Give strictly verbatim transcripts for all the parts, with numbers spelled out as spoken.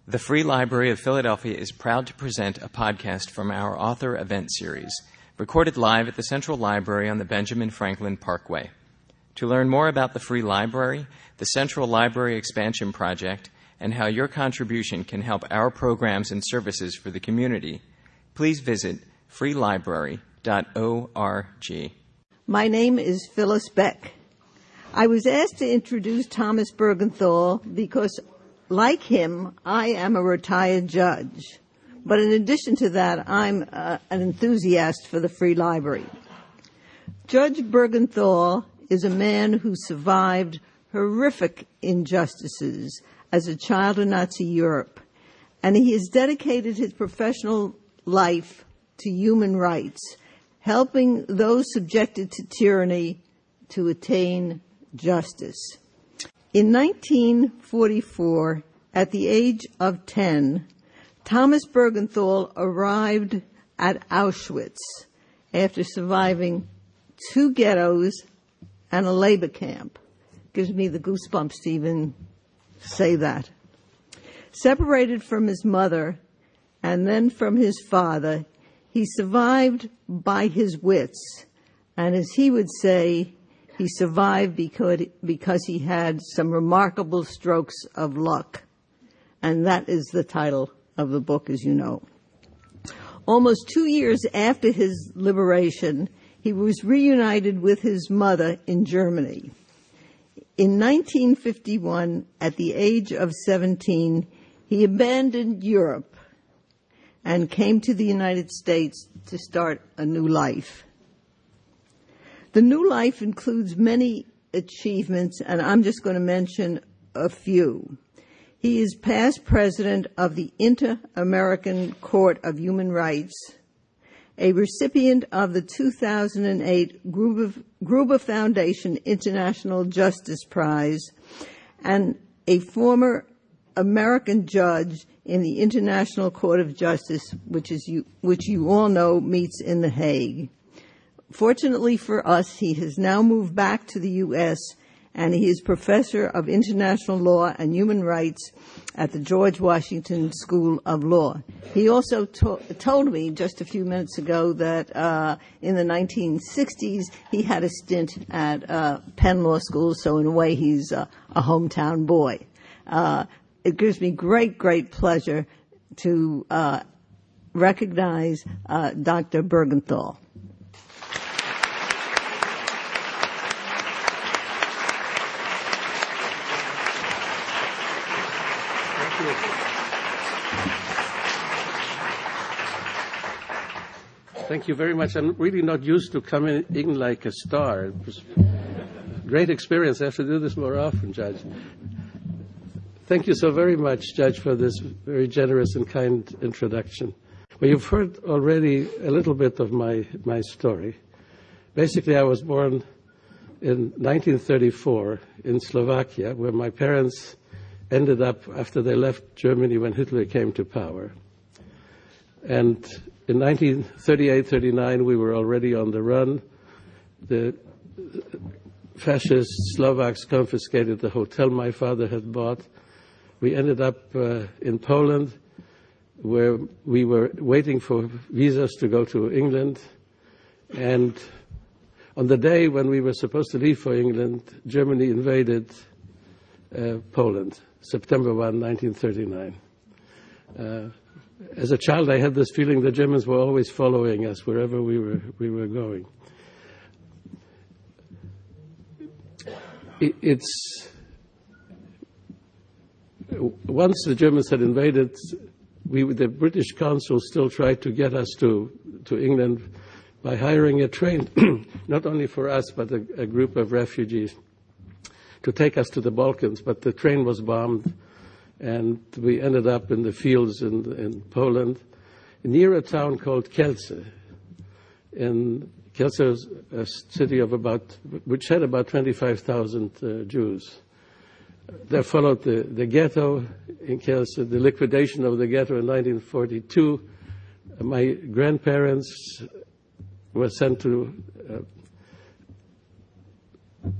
The Free Library of Philadelphia is proud to present a podcast from our author event series, recorded live at the Central Library on the Benjamin Franklin Parkway. To learn more about the Free Library, the Central Library Expansion Project, and how your contribution can help our programs and services for the community, please visit free library dot org. My name is Phyllis Beck. I was asked to introduce Thomas Bergenthal because, like him, I am a retired judge. But in addition to that, I'm uh, an enthusiast for the Free Library. Judge Bergenthal is a man who survived horrific injustices as a child in Nazi Europe, and he has dedicated his professional life to human rights, helping those subjected to tyranny to attain justice. In nineteen forty-four, at the age of ten, Thomas Bergenthal arrived at Auschwitz after surviving two ghettos and a labor camp. Gives me the goosebumps to even say that. Separated from his mother and then from his father, he survived by his wits, and as he would say, he survived because, because he had some remarkable strokes of luck. And that is the title of the book, as you know. Almost two years after his liberation, he was reunited with his mother in Germany. In nineteen fifty-one, at the age of seventeen, he abandoned Europe and came to the United States to start a new life. The new life includes many achievements, and I'm just going to mention a few. He is past president of the Inter-American Court of Human Rights, a recipient of the two thousand eight Gruber, Gruber Foundation International Justice Prize, and a former American judge in the International Court of Justice, which is you, which you all know meets in The Hague. Fortunately for us, he has now moved back to the U S, and he is professor of international law and human rights at the George Washington School of Law. He also to- told me just a few minutes ago that uh, in the nineteen sixties, he had a stint at uh, Penn Law School, so in a way he's uh, a hometown boy. Uh, it gives me great, great pleasure to uh, recognize uh, Doctor Bergenthal. Thank you very much. I'm really not used to coming in like a star. It was a great experience. I have to do this more often, Judge. Thank you so very much, Judge, for this very generous and kind introduction. Well, you've heard already a little bit of my, my story. Basically, I was born in nineteen thirty-four in Slovakia, where my parents ended up after they left Germany when Hitler came to power. And in nineteen thirty-eight thirty-nine, we were already on the run. The fascist Slovaks confiscated the hotel my father had bought. We ended up uh, in Poland, where we were waiting for visas to go to England. And on the day when we were supposed to leave for England, Germany invaded uh, Poland, September first, nineteen thirty-nine. Uh, As a child, I had this feeling the Germans were always following us wherever we were we were going. It, it's once the Germans had invaded, we the British consul still tried to get us to to England by hiring a train, not only for us but a, a group of refugees, to take us to the Balkans. But the train was bombed, and we ended up in the fields in, in Poland, near a town called Kielce. In Kielce is a city of about, which had about twenty-five thousand uh, Jews. There followed the, the ghetto in Kielce, the liquidation of the ghetto in nineteen forty-two. My grandparents were sent to, uh,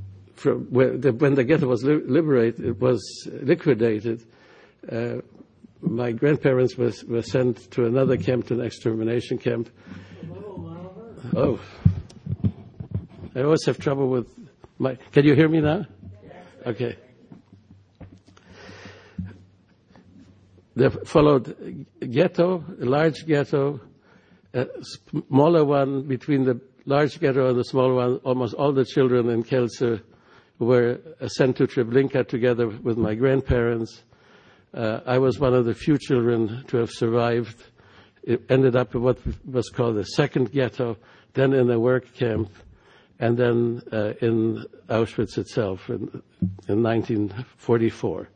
from where the, when the ghetto was li- liberated, it was liquidated. Uh, my grandparents were, were sent to another camp, an extermination camp. Oh. I always have trouble with my... Can you hear me now? Okay. There followed a ghetto, a large ghetto, a smaller one between the large ghetto and the small one. Almost all the children in Kielce were sent to Treblinka together with my grandparents. Uh, I was one of the few children to have survived. It ended up in what was called the second ghetto, then in a work camp, and then uh, in Auschwitz itself in, in nineteen forty-four.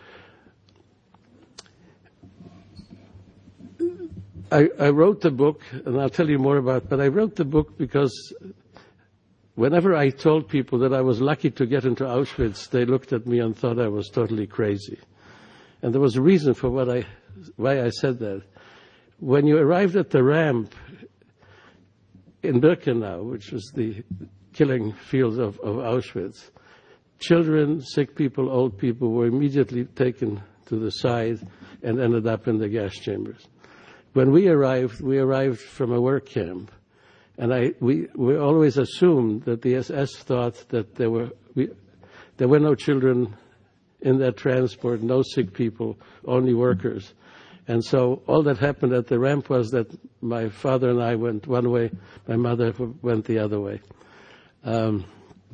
I, I wrote the book, and I'll tell you more about it, but I wrote the book because whenever I told people that I was lucky to get into Auschwitz, they looked at me and thought I was totally crazy. And there was a reason for what I, why I said that. When you arrived at the ramp in Birkenau, which was the killing field of, of Auschwitz, children, sick people, old people were immediately taken to the side and ended up in the gas chambers. When we arrived, we arrived from a work camp, and I, we, we always assumed that the S S thought that there were, we, there were no children in that transport, no sick people, only workers. And so all that happened at the ramp was that my father and I went one way, my mother went the other way. Um,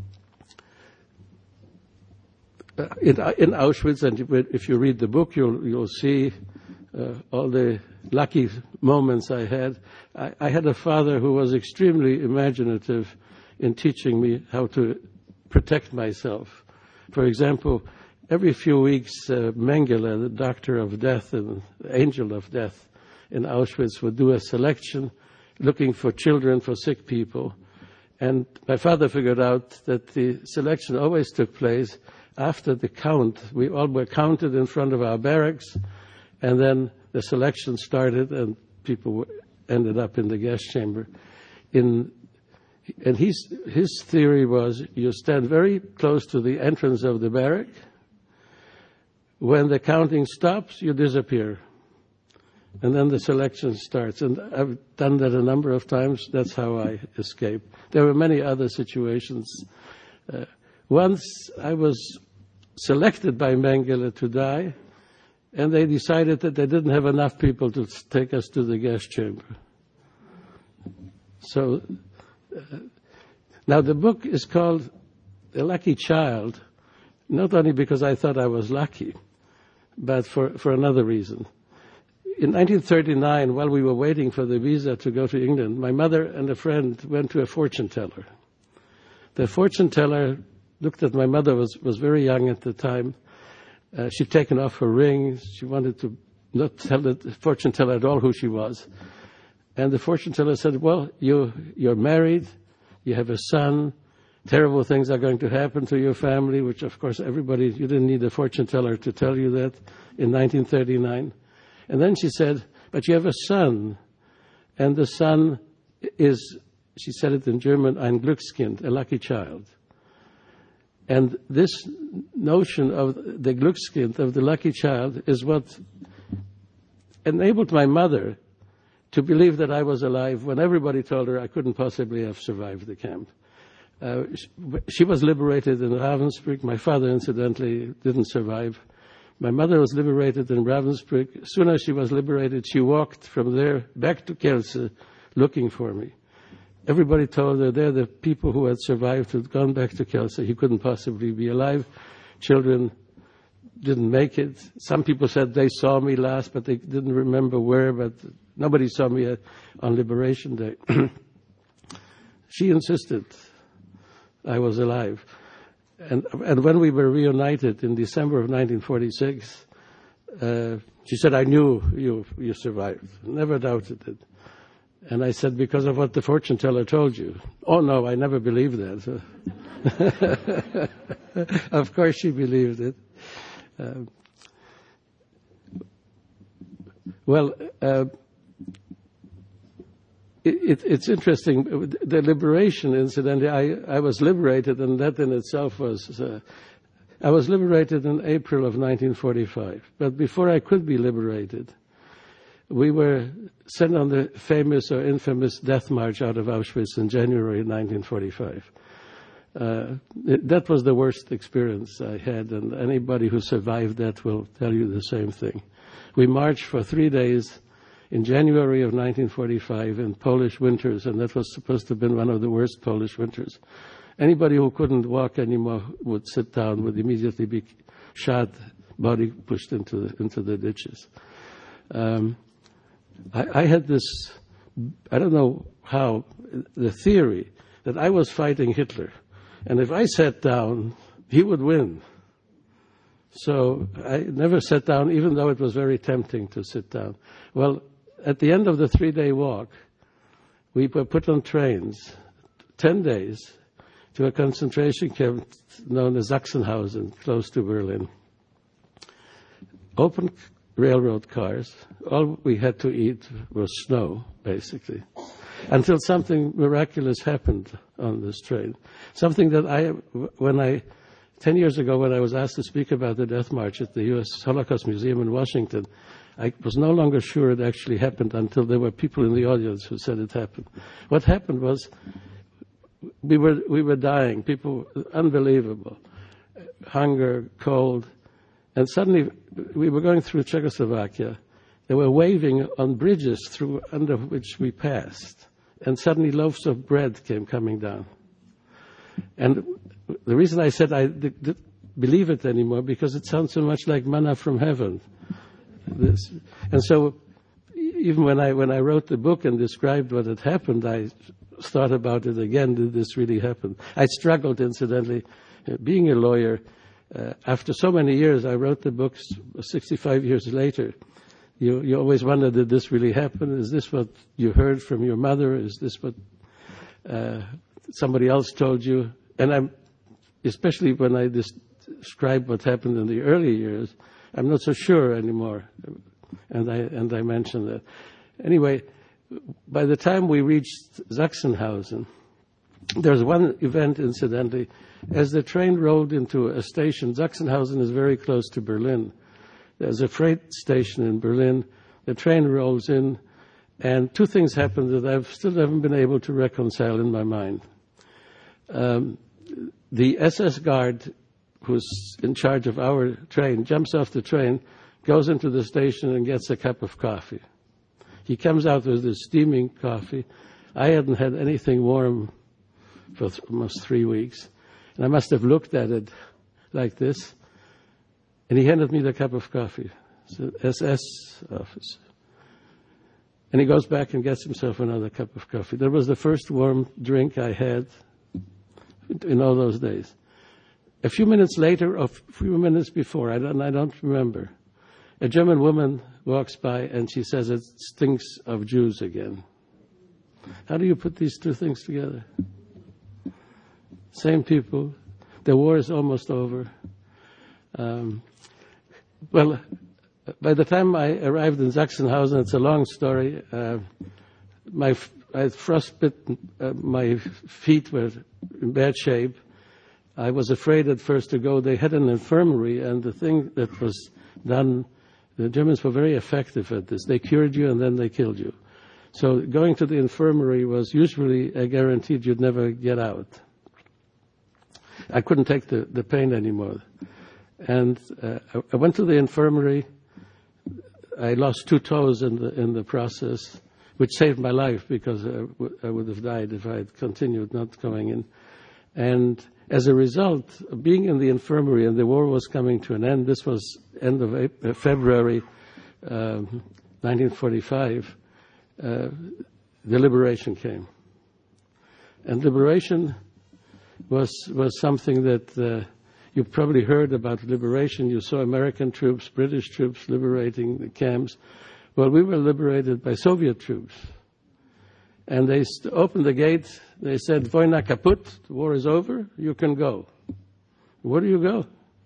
in, in Auschwitz, and if you read the book, you'll, you'll see uh, all the lucky moments I had. I, I had a father who was extremely imaginative in teaching me how to protect myself. For example, every few weeks, uh, Mengele, the doctor of death and angel of death in Auschwitz, would do a selection looking for children, for sick people. And my father figured out that the selection always took place after the count. We all were counted in front of our barracks, and then the selection started, and people ended up in the gas chamber. In, and his, his theory was you stand very close to the entrance of the barrack. When the counting stops, you disappear. And then the selection starts. And I've done that a number of times. That's how I escaped. There were many other situations. Uh, once I was selected by Mengele to die, and they decided that they didn't have enough people to take us to the gas chamber. So, uh, now the book is called A Lucky Child, not only because I thought I was lucky, but for, for another reason. In nineteen thirty-nine, while we were waiting for the visa to go to England, my mother and a friend went to a fortune teller. The fortune teller looked at my mother, was, was very young at the time. Uh, she'd taken off her ring. She wanted to not tell the fortune teller at all who she was. And the fortune teller said, well, you, you're married, you have a son, terrible things are going to happen to your family, which, of course, everybody, you didn't need a fortune teller to tell you that in nineteen thirty-nine. And then she said, but you have a son, and the son is, she said it in German, ein Glückskind, a lucky child. And this notion of the Glückskind, of the lucky child, is what enabled my mother to believe that I was alive when everybody told her I couldn't possibly have survived the camp. Uh, she, she was liberated in Ravensbrück. My father, incidentally, didn't survive. My mother was liberated in Ravensbrück. As soon as she was liberated, she walked from there back to Kielce looking for me. Everybody told her they're the people who had survived, who had gone back to Kielce. He couldn't possibly be alive. Children didn't make it. Some people said they saw me last, but they didn't remember where, but nobody saw me on Liberation Day. She insisted I was alive. And, and when we were reunited in December of nineteen forty-six, uh, she said, I knew you, you survived. Never doubted it. And I said, because of what the fortune teller told you. Oh, no, I never believed that. Of course she believed it. Uh, well, uh, it, it, it's interesting. The liberation, incidentally, I, I was liberated, and that in itself was uh, I was liberated in April of nineteen forty-five. But before I could be liberated, we were sent on the famous or infamous death march out of Auschwitz in January nineteen forty-five. Uh, it, that was the worst experience I had, and anybody who survived that will tell you the same thing. We marched for three days in January of nineteen forty-five in Polish winters, and that was supposed to have been one of the worst Polish winters. Anybody who couldn't walk anymore would sit down, would immediately be shot, body pushed into the, into the ditches. Um, I, I had this, I don't know how, the theory that I was fighting Hitler. And if I sat down, he would win. So I never sat down, even though it was very tempting to sit down. Well, at the end of the three-day walk, we were put on trains, ten days, to a concentration camp known as Sachsenhausen, close to Berlin. Open railroad cars. All we had to eat was snow, basically, until something miraculous happened on this train. Something that I, when I, ten years ago when I was asked to speak about the Death March at the U S Holocaust Museum in Washington, I was no longer sure it actually happened until there were people in the audience who said it happened. What happened was we were, we were dying, people, unbelievable, hunger, cold, and suddenly we were going through Czechoslovakia. They were waving on bridges through under which we passed, and suddenly loaves of bread came coming down. And the reason I said I didn't believe it anymore, because it sounds so much like manna from heaven. This, and so even when I when I wrote the book and described what had happened, I thought about it again. Did this really happen? I struggled, incidentally, being a lawyer. Uh, after so many years, I wrote the books sixty-five years later. You, you always wonder, did this really happen? Is this what you heard from your mother? Is this what uh, somebody else told you? And I'm, especially when I describe what happened in the early years, I'm not so sure anymore. And I, and I mentioned that. Anyway, by the time we reached Sachsenhausen, there was one event, incidentally. As the train rolled into a station, Sachsenhausen is very close to Berlin. There's a freight station in Berlin. The train rolls in, and two things happen that I've still haven't been able to reconcile in my mind. Um, the S S guard, who's in charge of our train, jumps off the train, goes into the station and gets a cup of coffee. He comes out with this steaming coffee. I hadn't had anything warm for th- almost three weeks. And I must have looked at it like this. And he handed me the cup of coffee. It's an S S officer. And he goes back and gets himself another cup of coffee. That was the first warm drink I had in all those days. A few minutes later, or a few minutes before, I don't, I don't remember, a German woman walks by and she says, it stinks of Jews again. How do you put these two things together? Same people. The war is almost over. Um, well, by the time I arrived in Sachsenhausen, it's a long story. Uh, my I had frostbitten. Uh, my feet were in bad shape. I was afraid at first to go. They had an infirmary, and the thing that was done, the Germans were very effective at this. They cured you and then they killed you. So going to the infirmary was usually a guaranteed you'd never get out. I couldn't take the, the pain anymore. And uh, I went to the infirmary. I lost two toes in the in the process, which saved my life because I, w- I would have died if I had continued not going in. And as a result of being in the infirmary and the war was coming to an end, this was end of April, February um, nineteen forty-five, uh, the liberation came. And liberation was was something that uh, you probably heard about liberation. You saw American troops, British troops liberating the camps. Well, we were liberated by Soviet troops. And they st- opened the gate. They said, Vojna kaput, the war is over, you can go. Where do you go?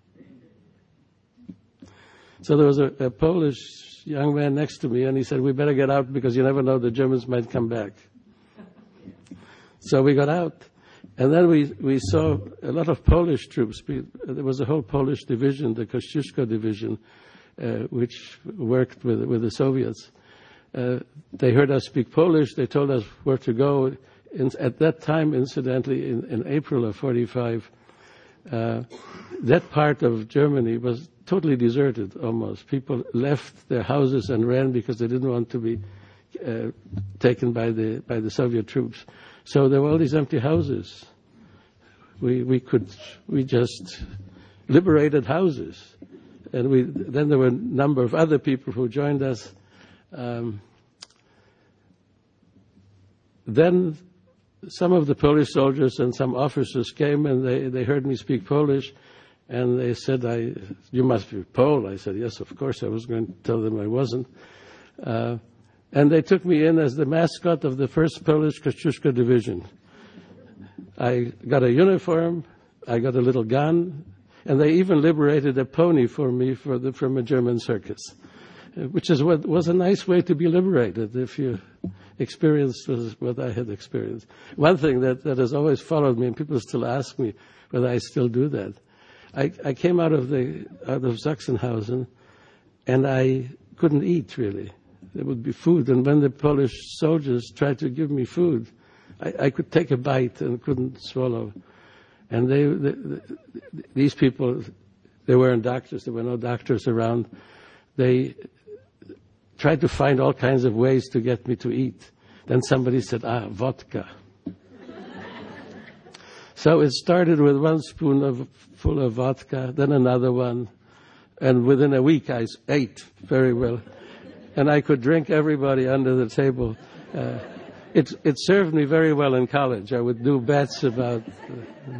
So there was a, a Polish young man next to me, and he said, we better get out because you never know, the Germans might come back. So we got out. And then we, we saw a lot of Polish troops. There was a whole Polish division, the Kościuszko division, uh, which worked with, with the Soviets. Uh, they heard us speak Polish. They told us where to go. In, at that time, incidentally, in, in April of forty-five, uh, that part of Germany was totally deserted almost. People left their houses and ran because they didn't want to be uh, taken by the by the Soviet troops. So there were all these empty houses. We we could we just liberated houses, and we then there were a number of other people who joined us. Um, then some of the Polish soldiers and some officers came, and they, they heard me speak Polish, and they said, "I you must be Pole." I said, "Yes, of course." I was going to tell them I wasn't. Uh, and they took me in as the mascot of the first Polish Kościuszko division. I got a uniform, I got a little gun, and they even liberated a pony for me for the, from a German circus, which is what was a nice way to be liberated if you experienced was what I had experienced. One thing that, that has always followed me, and people still ask me whether I still do that. I, I came out of the out of Sachsenhausen, and I couldn't eat really. There would be food, and when the Polish soldiers tried to give me food, I, I could take a bite and couldn't swallow. And they, they, these people, they weren't doctors. There were no doctors around. They tried to find all kinds of ways to get me to eat. Then somebody said, "Ah, vodka." So it started with one spoon of, full of vodka, then another one, and within a week I ate very well. And I could drink everybody under the table. Uh, it, it served me very well in college. I would do bets about... Uh,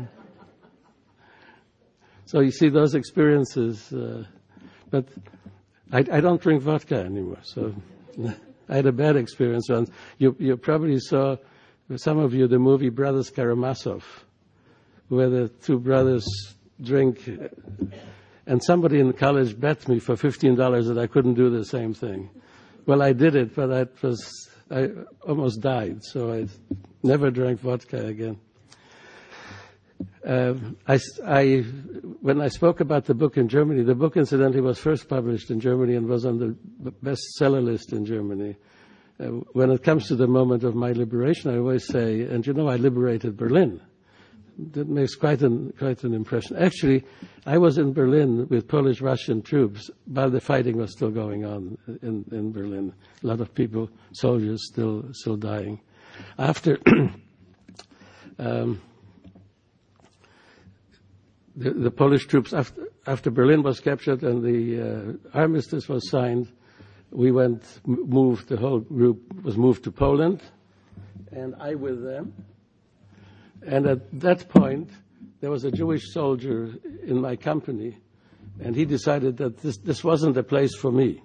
so you see those experiences. Uh, but I, I don't drink vodka anymore. So I had a bad experience once. You, you probably saw, some of you, the movie Brothers Karamazov, where the two brothers drink... And somebody in college bet me for fifteen dollars that I couldn't do the same thing. Well, I did it, but that was, I almost died, so I never drank vodka again. Uh, I, I, when I spoke about the book in Germany, the book incidentally was first published in Germany and was on the bestseller list in Germany. Uh, when it comes to the moment of my liberation, I always say, and you know, I liberated Berlin. That makes quite an quite an impression. Actually, I was in Berlin with Polish-Russian troops while the fighting was still going on in, in Berlin. A lot of people, soldiers, still still dying. After um, the, the Polish troops, after, after Berlin was captured and the uh, armistice was signed, we went moved. The whole group was moved to Poland, and I with them. And at that point, there was a Jewish soldier in my company, and he decided that this, this wasn't a place for me.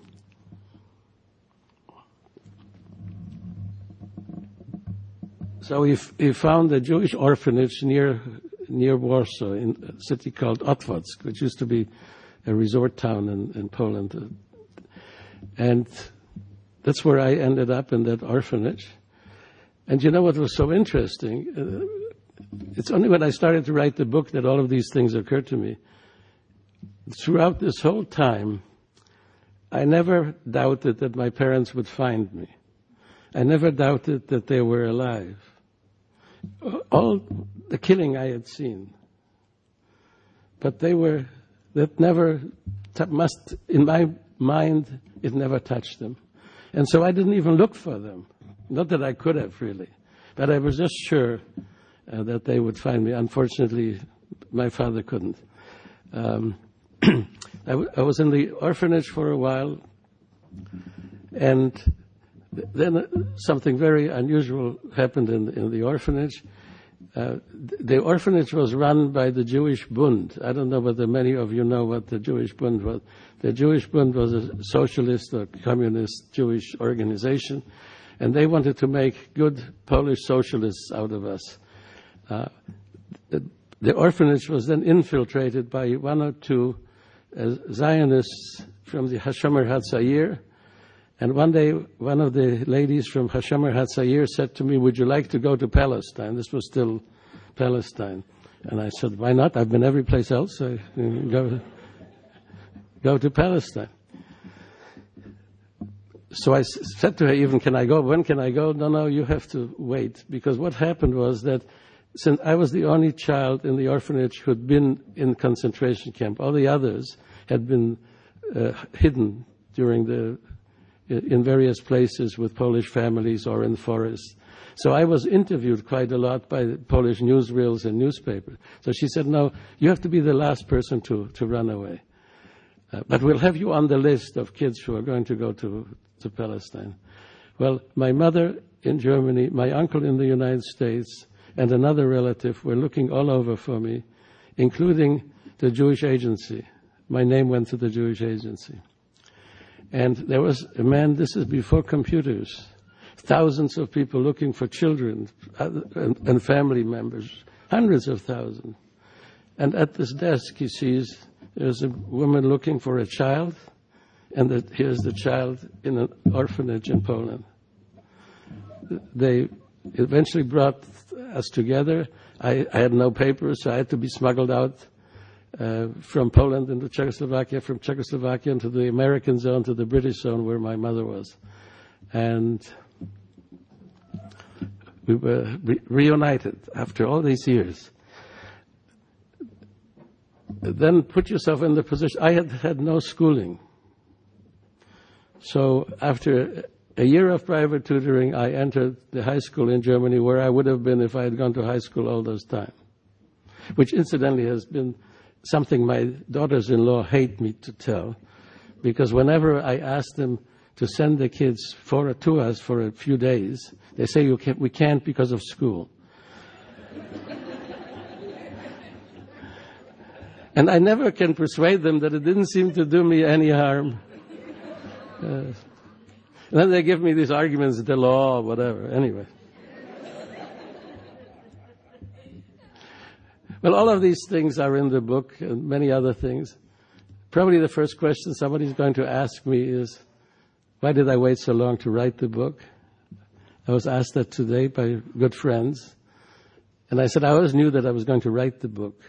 So he, f- he found a Jewish orphanage near near Warsaw, in a city called Otwock, which used to be a resort town in, in Poland. And that's where I ended up, in that orphanage. And you know what was so interesting? Uh, It's only when I started to write the book that all of these things occurred to me. Throughout this whole time, I never doubted that my parents would find me. I never doubted that they were alive. All the killing I had seen. But they were, that never, t- must, in my mind, it never touched them. And so I didn't even look for them. Not that I could have, really. But I was just sure Uh, that they would find me. Unfortunately, my father couldn't. Um, I, w- I was in the orphanage for a while, and th- then uh, something very unusual happened in, in the orphanage. Uh, th- the orphanage was run by the Jewish Bund. I don't know whether many of you know what the Jewish Bund was. The Jewish Bund was a socialist or communist Jewish organization, and they wanted to make good Polish socialists out of us. Uh, the, the orphanage was then infiltrated by one or two uh, Zionists from the Hashomer Hatzair. And one day, one of the ladies from Hashomer Hatzair said to me, "Would you like to go to Palestine?" This was still Palestine. And I said, why not? I've been every place else. I go, go to Palestine. So I s- said to her, even, can I go? When can I go? No, no, you have to wait. Because what happened was that since I was the only child in the orphanage who had been in concentration camp, all the others had been uh, hidden during the, in various places with Polish families or in forests. So I was interviewed quite a lot by Polish newsreels and newspapers. So she said, no, you have to be the last person to, to run away. Uh, but we'll have you on the list of kids who are going to go to, to Palestine. Well, my mother in Germany, my uncle in the United States, and another relative were looking all over for me, including the Jewish Agency. My name went to the Jewish Agency. And there was a man, this is before computers, thousands of people looking for children and, and family members, hundreds of thousands. And at this desk he sees there's a woman looking for a child, and that here's the child in an orphanage in Poland. They eventually brought us together. I, I had no papers, so I had to be smuggled out uh, from Poland into Czechoslovakia, from Czechoslovakia into the American zone, to the British zone where my mother was. And we were re- reunited after all these years. Then put yourself in the position. I had had no schooling. So after a year of private tutoring, I entered the high school in Germany where I would have been if I had gone to high school all those time, which incidentally has been something my daughters-in-law hate me to tell, because whenever I ask them to send the kids for, to us for a few days, they say you can't, we can't because of school. And I never can persuade them that it didn't seem to do me any harm. Uh, and then they give me these arguments, the law, whatever. Anyway. Well, all of these things are in the book and many other things. Probably the first question somebody's going to ask me is, why did I wait so long to write the book? I was asked that today by good friends. And I said, I always knew that I was going to write the book.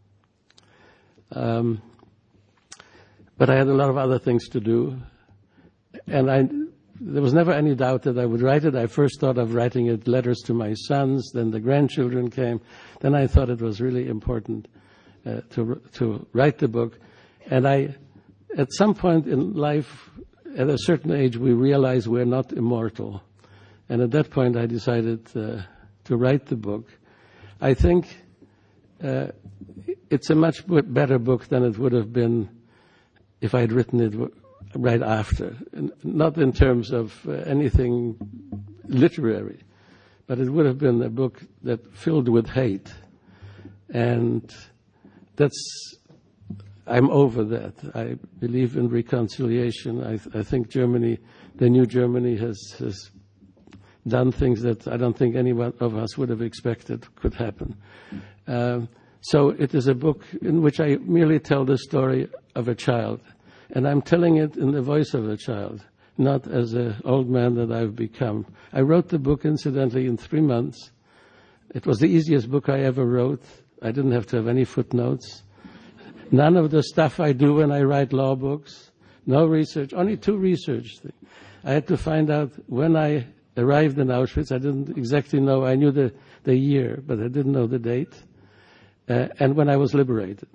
Um, but I had a lot of other things to do. And I, there was never any doubt that I would write it. I first thought of writing it letters to my sons. Then the grandchildren came. Then I thought it was really important uh, to to write the book. And I, at some point in life, at a certain age, we realize we're not immortal. And at that point, I decided uh, to write the book. I think uh, it's a much better book than it would have been if I had written it right after. Not in terms of uh, anything literary, but it would have been a book that filled with hate. And that's, I'm over that. I believe in reconciliation. I, I think Germany, the new Germany, has, has done things that I don't think any one of us would have expected could happen. Um, so it is a book in which I merely tell the story of a child. And I'm telling it in the voice of a child, not as an old man that I've become. I wrote the book, incidentally, in three months. It was the easiest book I ever wrote. I didn't have to have any footnotes. None of the stuff I do when I write law books. No research, only two research things. I had to find out when I arrived in Auschwitz. I didn't exactly know. I knew the, the year, but I didn't know the date. Uh, and when I was liberated.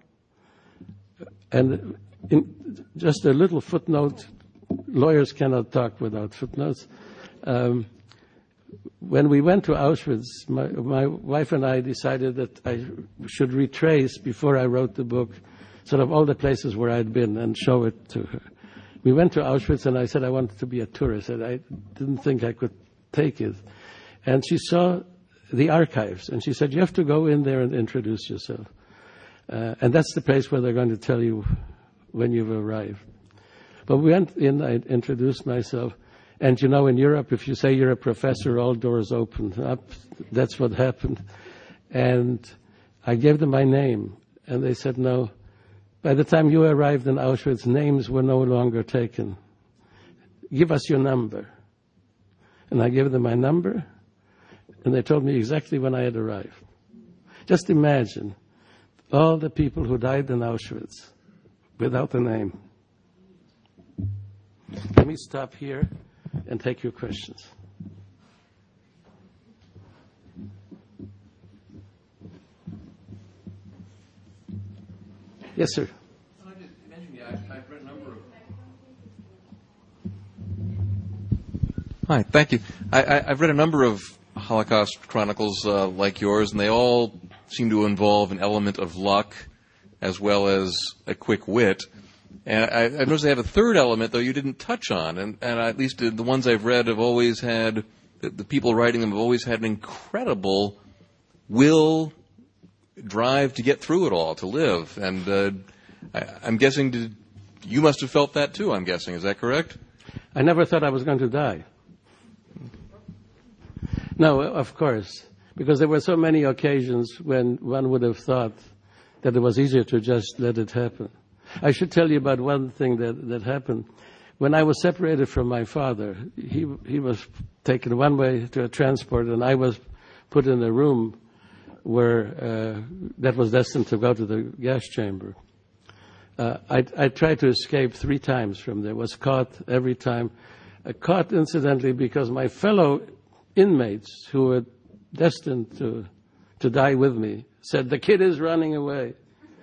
And in just a little footnote, lawyers cannot talk without footnotes. Um, when we went to Auschwitz, my, my wife and I decided that I should retrace, before I wrote the book, sort of all the places where I'd been and show it to her. We went to Auschwitz, and I said I wanted to be a tourist, and I didn't think I could take it. And she saw the archives, and she said, you have to go in there and introduce yourself. Uh, and that's the place where they're going to tell you when you've arrived. But we went in, I introduced myself, and you know, in Europe, if you say you're a professor, all doors open up. That's what happened. And I gave them my name, and they said, no. By the time you arrived in Auschwitz, names were no longer taken. Give us your number. And I gave them my number, and they told me exactly when I had arrived. Just imagine all the people who died in Auschwitz without a name. Let me stop here and take your questions. Yes, sir. I just mentioned, yeah, I've read a number of. Hi, thank you. I, I, I've read a number of Holocaust chronicles uh, like yours, and they all seem to involve an element of luck as well as a quick wit. And I, I noticed they have a third element, though, you didn't touch on. And, and at least the ones I've read have always had, the, the people writing them have always had an incredible will, drive to get through it all, to live. And uh, I, I'm guessing did, you must have felt that, too, I'm guessing. Is that correct? I never thought I was going to die. No, of course, because there were so many occasions when one would have thought that it was easier to just let it happen. I should tell you about one thing that, that happened. When I was separated from my father, he he was taken one way to a transport, and I was put in a room where uh, that was destined to go to the gas chamber. Uh, I, I tried to escape three times from there, was caught every time. Uh, caught, incidentally, because my fellow inmates who were destined to to die with me said, "The kid is running away."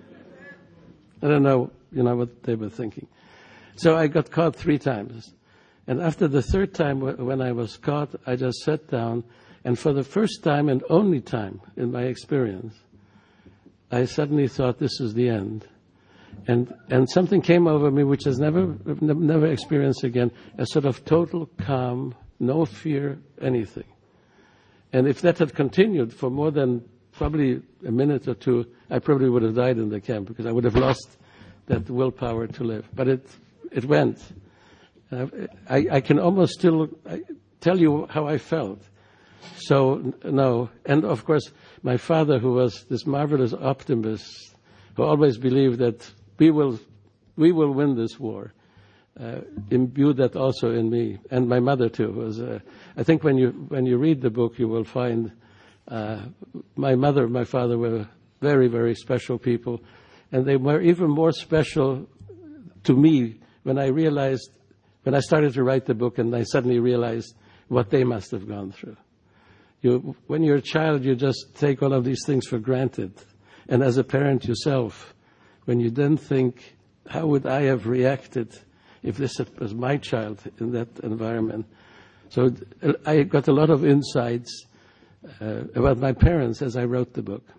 I don't know, you know, what they were thinking. So I got caught three times. And after the third time when I was caught, I just sat down, and for the first time and only time in my experience, I suddenly thought, this is the end. And and something came over me which has never never experienced again, a sort of total calm, no fear, anything. And if that had continued for more than probably a minute or two, I probably would have died in the camp because I would have lost that willpower to live. But it it went. Uh, I, I can almost still tell you how I felt. So, no. And, of course, my father, who was this marvelous optimist, who always believed that we will we will win this war, uh, imbued that also in me. And my mother, too. Was. Uh, I think when you when you read the book, you will find uh, my mother and my father were very, very special people. And they were even more special to me when I realized, when I started to write the book, and I suddenly realized what they must have gone through. You, when you're a child, you just take all of these things for granted. And as a parent yourself, when you then think, how would I have reacted if this was my child in that environment? So I got a lot of insights uh, about my parents as I wrote the book.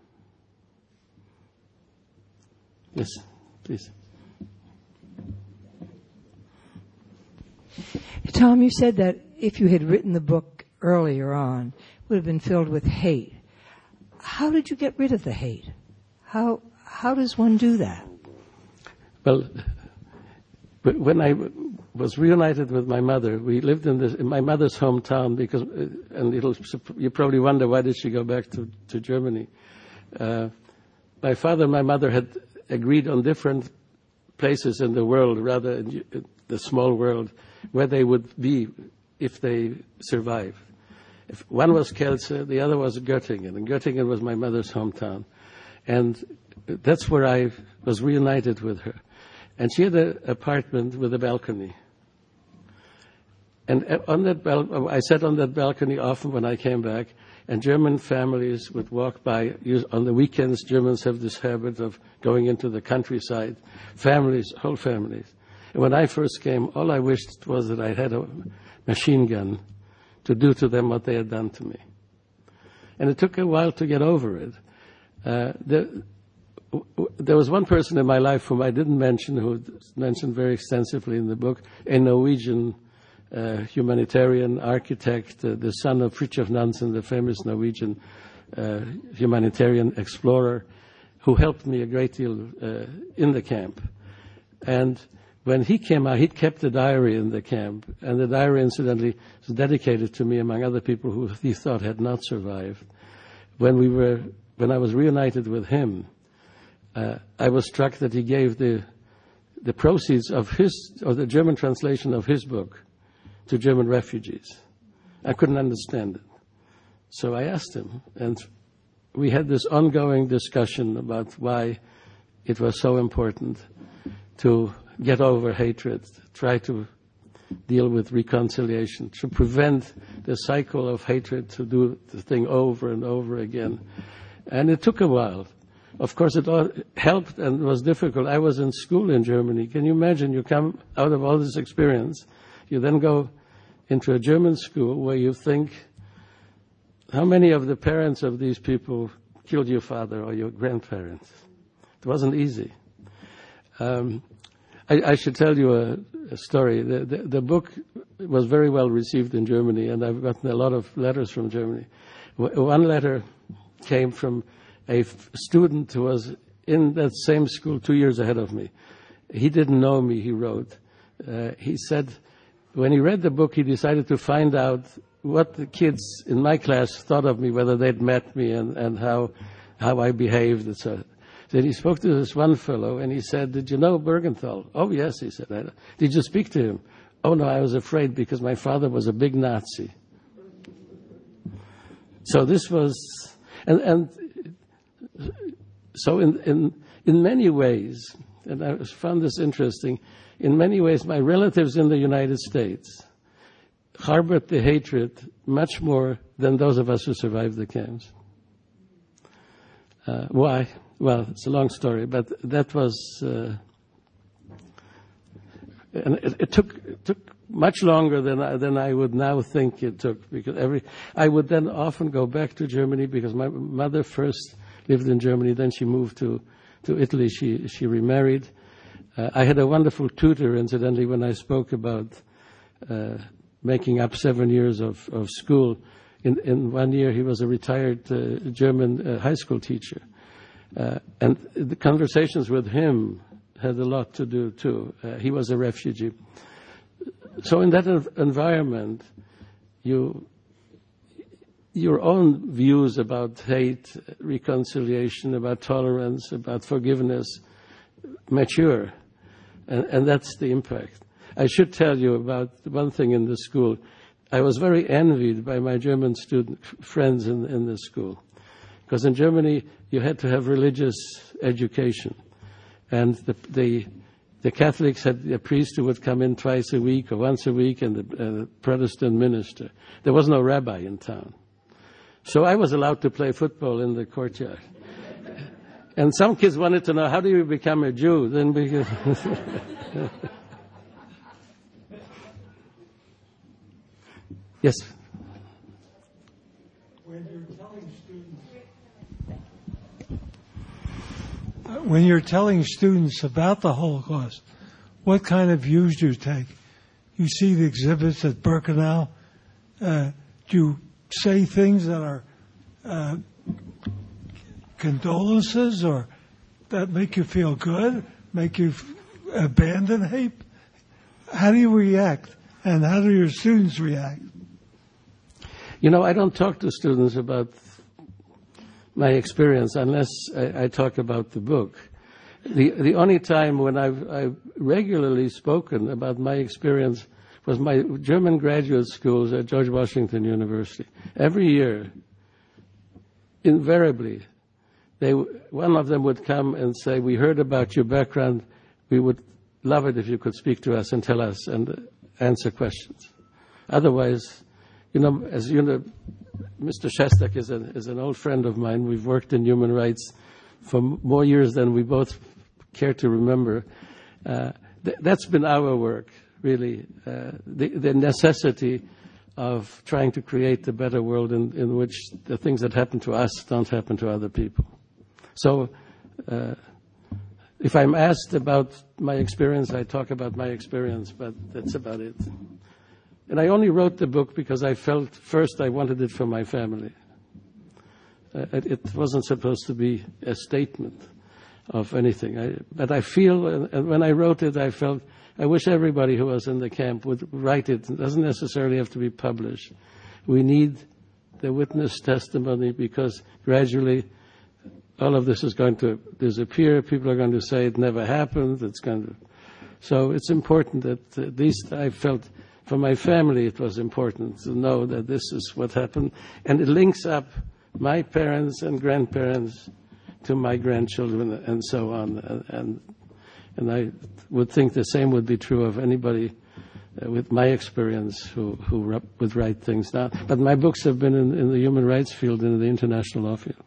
Yes, please. Tom, you said that if you had written the book earlier on, it would have been filled with hate. How did you get rid of the hate? How how does one do that? Well, when I was reunited with my mother, we lived in, this, in my mother's hometown because, and it'll, you probably wonder why did she go back to, to Germany. Uh, my father and my mother had agreed on different places in the world, rather in the small world, where they would be if they survived. If one was Kielce, the other was Göttingen, and Göttingen was my mother's hometown. And that's where I was reunited with her. And she had an apartment with a balcony. And on that bal- I sat on that balcony often when I came back, and German families would walk by. On the weekends, Germans have this habit of going into the countryside, families, whole families. And when I first came, all I wished was that I had a machine gun to do to them what they had done to me. And it took a while to get over it. Uh, the, there was one person in my life whom I didn't mention, who was mentioned very extensively in the book, a Norwegian uh, humanitarian architect, uh, the son of Fridtjof Nansen, the famous Norwegian uh, humanitarian explorer, who helped me a great deal uh, in the camp. And when he came out, he'd kept a diary in the camp, and the diary, incidentally, was dedicated to me, among other people who he thought had not survived. When we were, when I was reunited with him, uh, I was struck that he gave the the proceeds of his, of the German translation of his book, to German refugees. I couldn't understand it, so I asked him, and we had this ongoing discussion about why it was so important to get over hatred, try to deal with reconciliation, to prevent the cycle of hatred to do the thing over and over again. And it took a while. Of course, it all helped and was difficult. I was in school in Germany. Can you imagine? You come out of all this experience, you then go into a German school where you think, how many of the parents of these people killed your father or your grandparents? It wasn't easy. Um, I, I should tell you a, a story. The, the, the book was very well received in Germany, and I've gotten a lot of letters from Germany. W- one letter came from a f- student who was in that same school two years ahead of me. He didn't know me, he wrote. Uh, he said when he read the book, he decided to find out what the kids in my class thought of me, whether they'd met me and, and how how I behaved, et cetera. Then he spoke to this one fellow, and he said, "Did you know Bergenthal?" "Oh, yes," he said. "Did you speak to him?" "Oh, no, I was afraid because my father was a big Nazi." So this was, and, and so in, in, in many ways, and I found this interesting, in many ways my relatives in the United States harbored the hatred much more than those of us who survived the camps. Uh, why? Well, it's a long story, but that was, uh, and it, it took it took much longer than I, than I would now think it took, because every I would then often go back to Germany because my mother first lived in Germany, then she moved to to Italy. She she remarried. Uh, I had a wonderful tutor, incidentally, when I spoke about uh, making up seven years of, of school. In, in one year, he was a retired uh, German uh, high school teacher. Uh, and the conversations with him had a lot to do, too. Uh, he was a refugee. So in that env- environment, you, your own views about hate, reconciliation, about tolerance, about forgiveness mature. And, and that's the impact. I should tell you about one thing in the school. I was very envied by my German student friends in, in the school. Because in Germany, you had to have religious education. And the, the, the Catholics had a priest who would come in twice a week or once a week, and the, uh, the Protestant minister. There was no rabbi in town. So I was allowed to play football in the courtyard. And some kids wanted to know, how do you become a Jew? Then we Yes. When you're telling students, uh, when you're telling students about the Holocaust, what kind of views do you take? You see the exhibits at Birkenau. Uh, do you say things that are uh, condolences, or that make you feel good, make you f- abandon hate? How do you react, and how do your students react? You know, I don't talk to students about my experience unless I, I talk about the book. The the only time when I've, I've regularly spoken about my experience was my German graduate schools at George Washington University. Every year, invariably, they one of them would come and say, "We heard about your background. We would love it if you could speak to us and tell us and answer questions." Otherwise, you know, as you know, Mister Shestak is, a, is an old friend of mine. We've worked in human rights for more years than we both care to remember. Uh, th- that's been our work, really. Uh, the, the necessity of trying to create a better world in, in which the things that happen to us don't happen to other people. So uh, if I'm asked about my experience, I talk about my experience, but that's about it. And I only wrote the book because I felt, first, I wanted it for my family. Uh, it, it wasn't supposed to be a statement of anything. I, but I feel, and, and when I wrote it, I felt, I wish everybody who was in the camp would write it. It doesn't necessarily have to be published. We need the witness testimony, because gradually all of this is going to disappear. People are going to say it never happened. It's going to. So it's important that at least I felt, for my family, it was important to know that this is what happened. And it links up my parents and grandparents to my grandchildren and so on. And, and I would think the same would be true of anybody uh, with my experience who, who would write things down. But my books have been in, in the human rights field and in the international law field.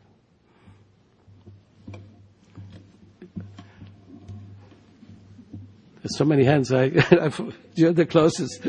There's so many hands. I, you're the closest.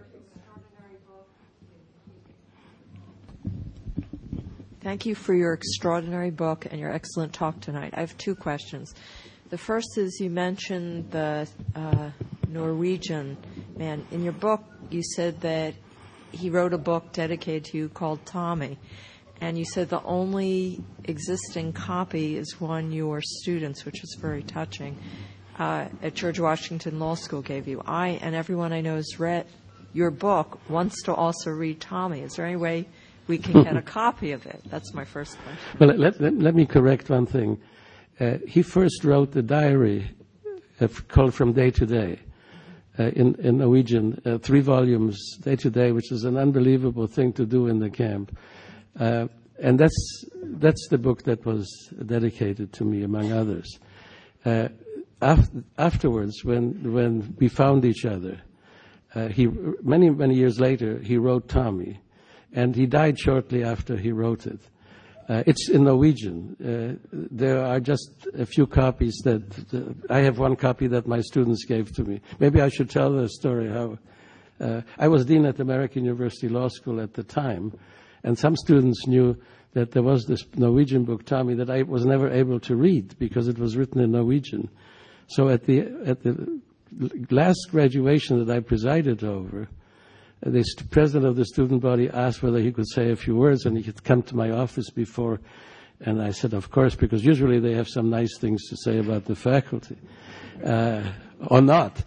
Thank you for your extraordinary book and your excellent talk tonight. I have two questions. The first is you mentioned the uh, Norwegian man. In your book, you said that he wrote a book dedicated to you called Tommy. And you said the only existing copy is one your students, which was very touching, uh, at George Washington Law School gave you. I and everyone I know has read your book wants to also read Tommy. Is there any way we can get a copy of it? That's my first question. Well, let, let, let me correct one thing. Uh, he first wrote the diary uh, called From Day to Day uh, in, in Norwegian, uh, three volumes, Day to Day, which is an unbelievable thing to do in the camp. Uh, and that's that's the book that was dedicated to me, among others. Uh, af- afterwards, when when we found each other, uh, he many many years later he wrote Tommy, and he died shortly after he wrote it. Uh, it's in Norwegian. Uh, there are just a few copies that uh, I have one copy that my students gave to me. Maybe I should tell the story how uh, I was dean at American University Law School at the time. And some students knew that there was this Norwegian book, Tommy, that I was never able to read because it was written in Norwegian. So at the at the last graduation that I presided over, the president of the student body asked whether he could say a few words, and he could come to my office before. And I said, of course, because usually they have some nice things to say about the faculty, uh, or not.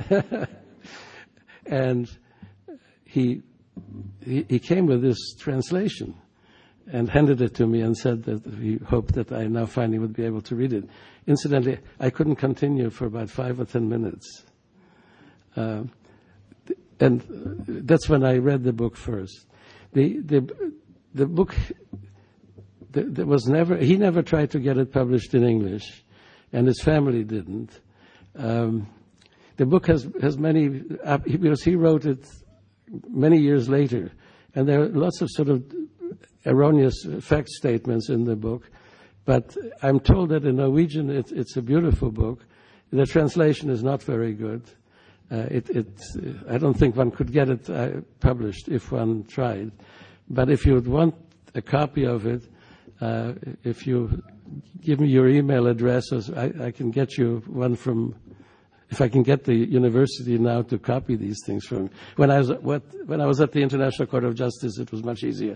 And he... He, he came with this translation and handed it to me and said that he hoped that I now finally would be able to read it. Incidentally, I couldn't continue for about five or ten minutes. Uh, and that's when I read the book first. The the the book, the, there was never, he never tried to get it published in English, and his family didn't. Um, the book has, has many, uh, because he wrote it many years later, and there are lots of sort of erroneous fact statements in the book, but I'm told that in Norwegian it, it's a beautiful book. The translation is not very good. Uh, it, it, I don't think one could get it uh, published if one tried. But if you would want a copy of it, uh, if you give me your email addresses, I, I can get you one from. If I can get the university now to copy these things from me. When I was at, what, when I was at the International Court of Justice, it was much easier.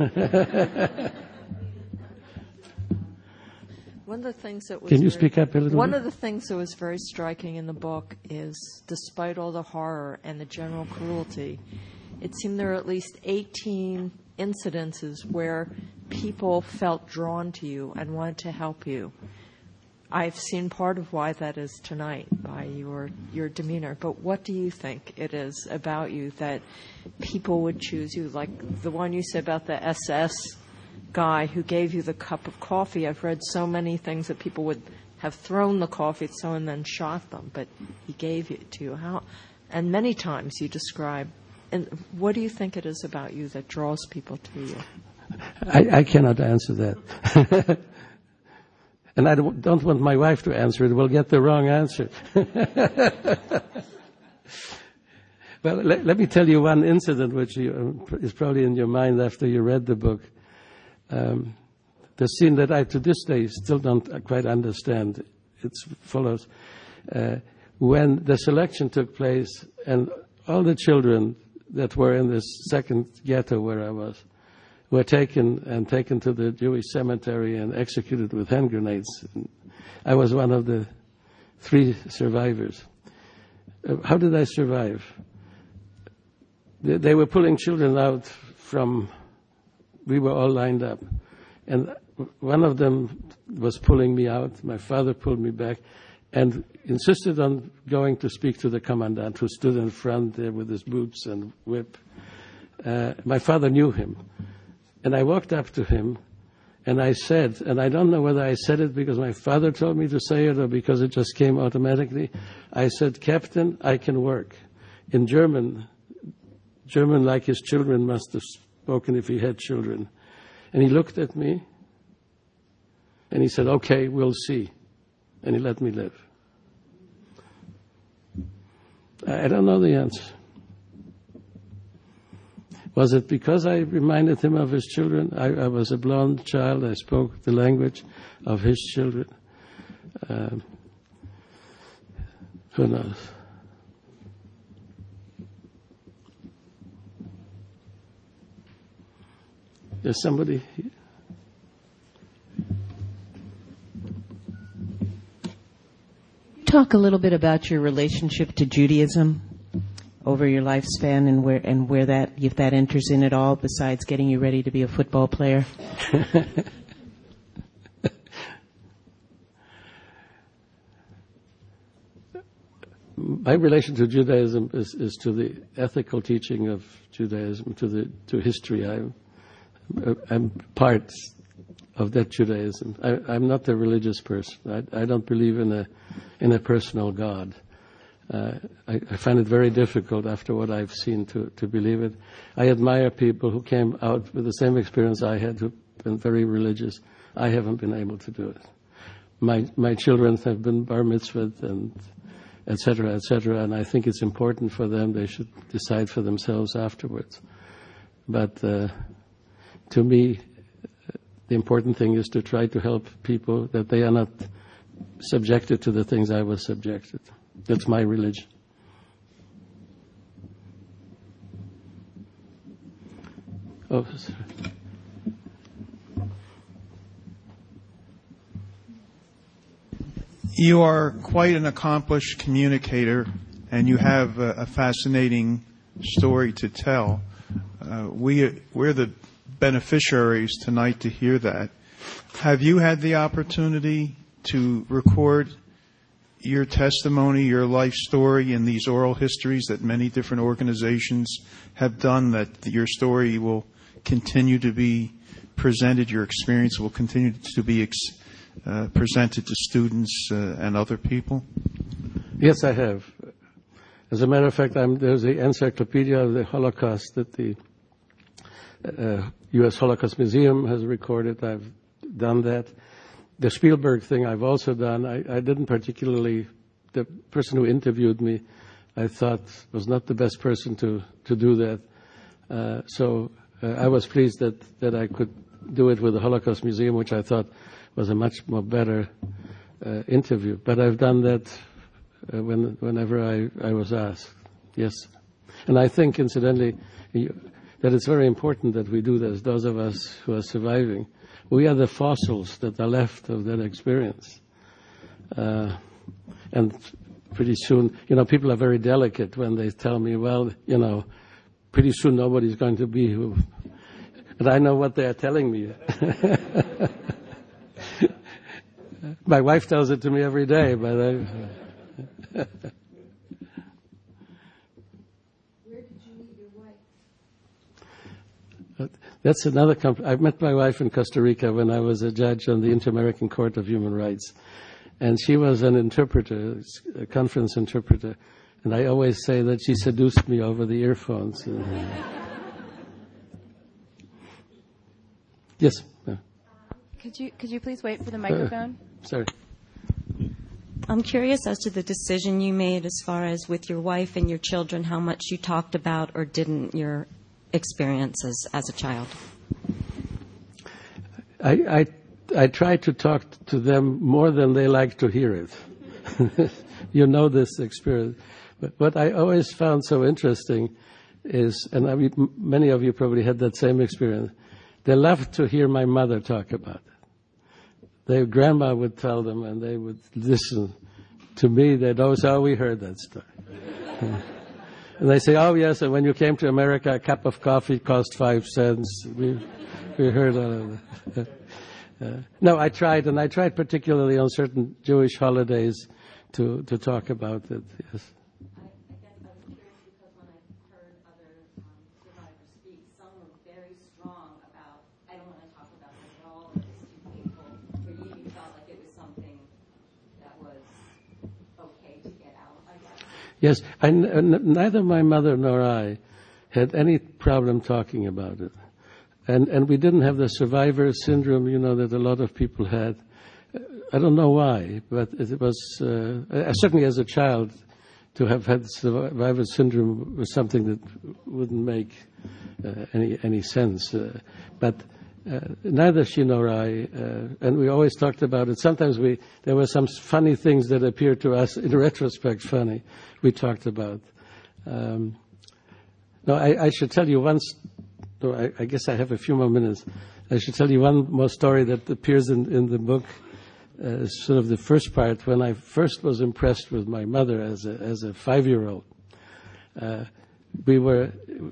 One of the things that was Can you very, speak up a little One bit? of the things that was very striking in the book is, despite all the horror and the general cruelty, it seemed there were at least eighteen incidences where people felt drawn to you and wanted to help you. I've seen part of why that is tonight by your your demeanor. But what do you think it is about you that people would choose you? Like the one you said about the S S guy who gave you the cup of coffee. I've read so many things that people would have thrown the coffee at someone and then shot them, but he gave it to you. How? And many times you describe. And what do you think it is about you that draws people to you? I, I cannot answer that. And I don't want my wife to answer it. We'll get the wrong answer. Well, let, let me tell you one incident which you, uh, is probably in your mind after you read the book. Um, the scene that I, to this day, still don't quite understand. It's follows. Uh, when the selection took place and all the children that were in this second ghetto where I was were taken and taken to the Jewish cemetery and executed with hand grenades. I was one of the three survivors. Uh, how did I survive? They, they were pulling children out from, we were all lined up. And one of them was pulling me out. My father pulled me back and insisted on going to speak to the commandant, who stood in front there with his boots and whip. Uh, my father knew him. And I walked up to him, And I said, and I don't know whether I said it because my father told me to say it or because it just came automatically. I said, Captain, I can work. In German, German like his children must have spoken if he had children. And he looked at me and he said, okay, we'll see. And he let me live. I don't know the answer. Was it because I reminded him of his children? I, I was a blonde child. I spoke the language of his children. Um, who knows? There's somebody here. Talk a little bit about your relationship to Judaism over your lifespan, and where and where that, if that enters in at all, besides getting you ready to be a football player. My relation to Judaism is, is to the ethical teaching of Judaism, to the to history. I'm I'm part of that Judaism. I, I'm not a religious person. I, I don't believe in a in a personal God. Uh, I, I find it very difficult after what I've seen to, to believe it. I admire people who came out with the same experience I had, who've been very religious. I haven't been able to do it. My my children have been bar mitzvahed and et cetera, et cetera, and I think it's important for them. They should decide for themselves afterwards. But uh, to me, the important thing is to try to help people that they are not subjected to the things I was subjected. That's my religion. Oh, sorry. You are quite an accomplished communicator, and you have a, a fascinating story to tell. Uh, we, we're the beneficiaries tonight to hear that. Have you had the opportunity to record your testimony, your life story in these oral histories that many different organizations have done, that your story will continue to be presented, your experience will continue to be ex- uh, presented to students uh, and other people? Yes, I have. As a matter of fact, I'm, there's the Encyclopedia of the Holocaust that the uh, U S Holocaust Museum has recorded. I've done that. The Spielberg thing I've also done. I, I didn't particularly, the person who interviewed me, I thought was not the best person to, to do that. Uh, so uh, I was pleased that, that I could do it with the Holocaust Museum, which I thought was a much more better uh, interview. But I've done that uh, when, whenever I, I was asked. Yes. And I think, incidentally, you, that it's very important that we do this, those of us who are surviving. We are the fossils that are left of that experience. Uh, and pretty soon, you know, people are very delicate when they tell me, well, you know, pretty soon nobody's going to be who. And I know what they are telling me. My wife tells it to me every day, but I. Where did you meet your wife? That's another comp- I met my wife in Costa Rica when I was a judge on the Inter-American Court of Human Rights. And she was an interpreter, a conference interpreter. And I always say that she seduced me over the earphones. Yes. Uh, Could you could you please wait for the microphone? Uh, sorry. I'm curious as to the decision you made as far as with your wife and your children, how much you talked about or didn't your experiences as a child. I, I, I try to talk to them more than they like to hear it. You know this experience. But what I always found so interesting is, and I mean, many of you probably had that same experience, they loved to hear my mother talk about it. Their grandma would tell them, and they would listen. To me, they'd always say, oh, we heard that story. And they say, oh, yes, and when you came to America, a cup of coffee cost five cents. We, we heard all of that. Uh, no, I tried, and I tried particularly on certain Jewish holidays to, to talk about it, yes. Yes, I, n- neither my mother nor I had any problem talking about it. And and we didn't have the survivor syndrome, you know, that a lot of people had. I don't know why, but it was, uh, certainly as a child, to have had survivor syndrome was something that wouldn't make uh, any any sense. Uh, but uh, neither she nor I, uh, and we always talked about it. Sometimes we there were some funny things that appeared to us in retrospect funny. We talked about. Um, no, I, I should tell you once. No, I, I guess I have a few more minutes. I should tell you one more story that appears in, in the book. Uh, sort of the first part, when I first was impressed with my mother as a as a five-year-old, uh, we were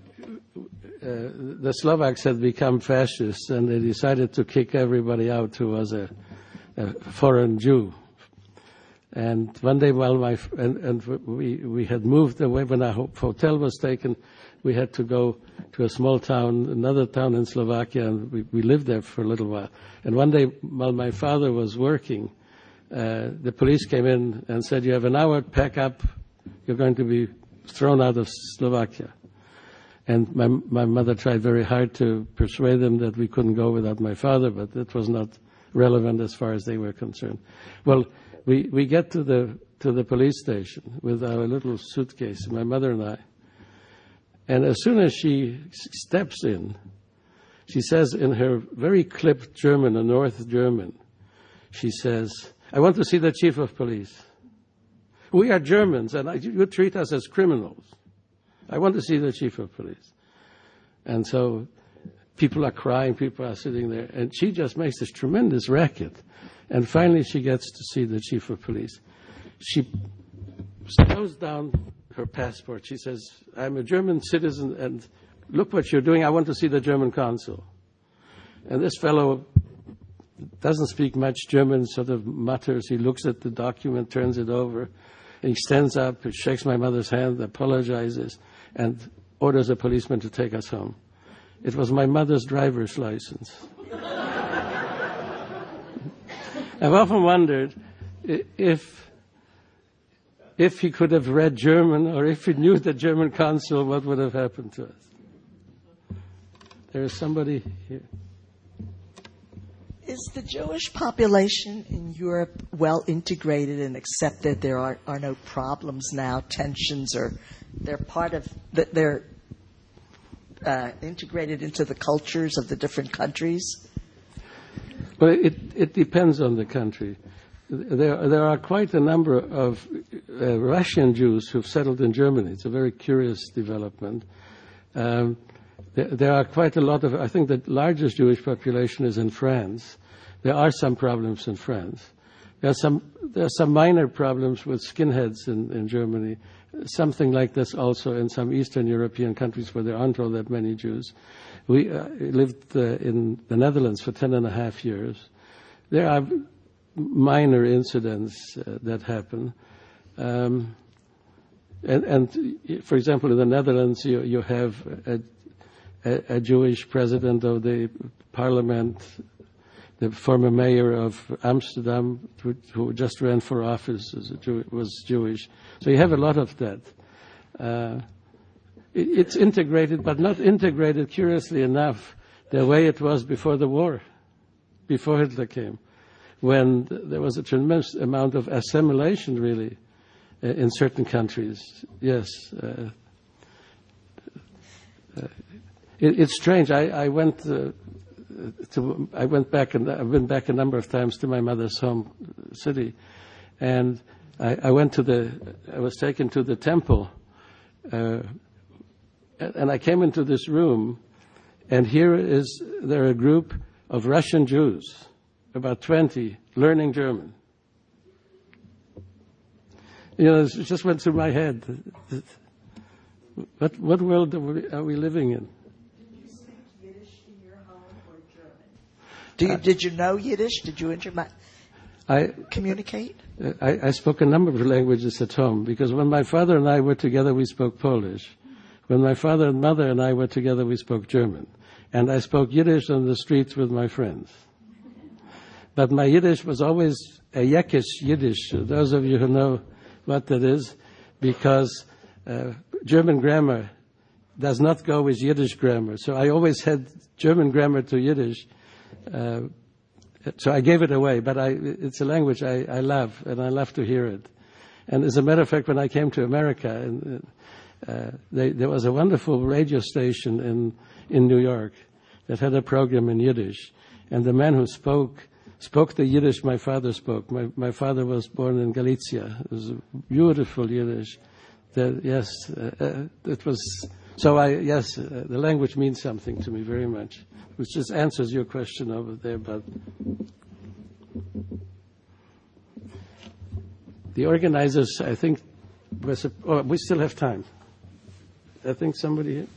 uh, the Slovaks had become fascists, and they decided to kick everybody out who was a, a foreign Jew. And one day, while my and, and we we had moved away when our hotel was taken, we had to go to a small town, another town in Slovakia, and we, we lived there for a little while. And one day, while my father was working, uh, the police came in and said, "You have an hour, pack up, you're going to be thrown out of Slovakia." And my my mother tried very hard to persuade them that we couldn't go without my father, but that was not relevant as far as they were concerned. Well, we, we get to the to the police station with our little suitcase, my mother and I. And as soon as she steps in, she says in her very clipped German, a North German, she says, "I want to see the chief of police. We are Germans, and you treat us as criminals. I want to see the chief of police." And so people are crying, people are sitting there, and she just makes this tremendous racket. And finally she gets to see the chief of police. She slows down her passport. She says, "I'm a German citizen, and look what you're doing. I want to see the German consul." And this fellow doesn't speak much German, sort of mutters. He looks at the document, turns it over, and he stands up, shakes my mother's hand, apologizes, and orders a policeman to take us home. It was my mother's driver's license. I've often wondered if if he could have read German, or if he knew the German consul, what would have happened to us. There is somebody here. Is the Jewish population in Europe well integrated and accepted? There are, are no problems now, tensions, or they're part of, the, they're uh, integrated into the cultures of the different countries? Well, it, it depends on the country. There, there are quite a number of uh, Russian Jews who've settled in Germany. It's a very curious development. Um, there, there are quite a lot of, I think the largest Jewish population is in France. There are some problems in France. There are some, there are some minor problems with skinheads in, in Germany. Something like this also in some Eastern European countries where there aren't all that many Jews. We uh, lived uh, in the Netherlands for ten and a half years. There are minor incidents uh, that happen. Um, and, and, for example, in the Netherlands, you, you have a, a, a Jewish president of the parliament, the former mayor of Amsterdam, who, who just ran for office, as a Jew, was Jewish. So you have a lot of that. Uh, it, it's integrated, but not integrated, curiously enough, the way it was before the war, before Hitler came, when there was a tremendous amount of assimilation, really, uh, in certain countries. Yes. Uh, uh, it, it's strange. I, I went uh, to, I went back, and I've been back a number of times to my mother's home city, and I, I went to the, I was taken to the temple, uh, and I came into this room, and here is, there are a group of Russian Jews, about twenty, learning German. You know, it just went through my head. What, what world are we, are we living in? Did you speak Yiddish in your home or German? Do you, uh, did you know Yiddish? Did you inter- I, communicate? I, I spoke a number of languages at home, because when my father and I were together, we spoke Polish. When my father and mother and I were together, we spoke German. And I spoke Yiddish on the streets with my friends. But my Yiddish was always a Yekkish Yiddish. Those of you who know what that is, because uh, German grammar does not go with Yiddish grammar. So I always had German grammar to Yiddish. Uh, so I gave it away, but I, it's a language I, I love, and I love to hear it. And as a matter of fact, when I came to America, and, uh, they, there was a wonderful radio station in, in New York that had a program in Yiddish. And the man who spoke spoke the Yiddish my father spoke. My, my father was born in Galicia. It was beautiful Yiddish. That, yes, uh, uh, it was... So I, yes, uh, the language means something to me very much, which just answers your question over there. But the organizers, I think, was, oh, we still have time. I think somebody here.